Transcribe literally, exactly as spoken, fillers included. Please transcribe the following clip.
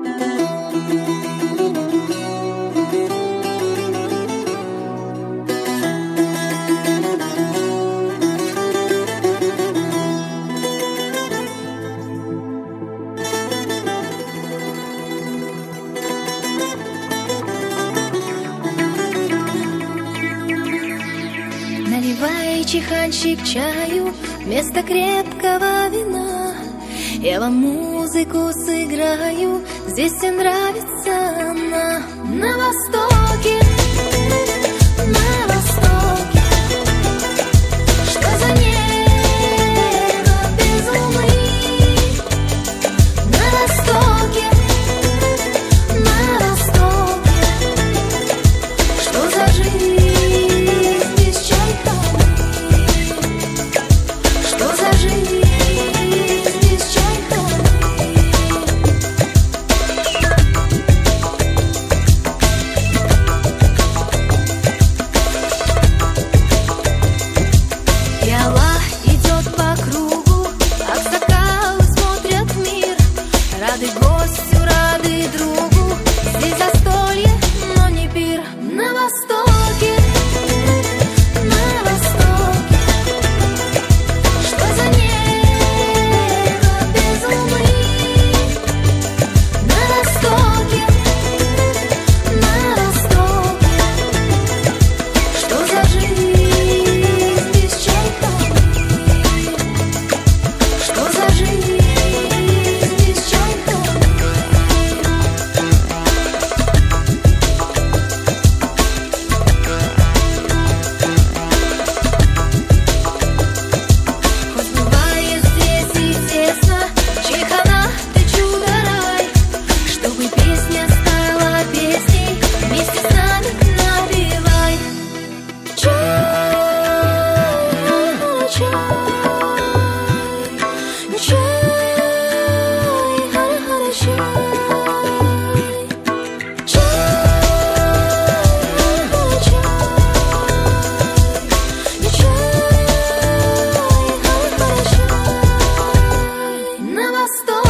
Наливай, чайханщик, чаю вместо крепкого вина. Я вам музыку сыграю, здесь всем нравится она. На востоке, на востоке, что за небо без луны? На востоке, на востоке, что за жизнь? Рады гостю, рады другу, здесь застолье, но не пир. На востоке, на востоке, что за небо без луны? На востоке, на востоке, что за жизнь без чайханы? Что за жизнь? На восток.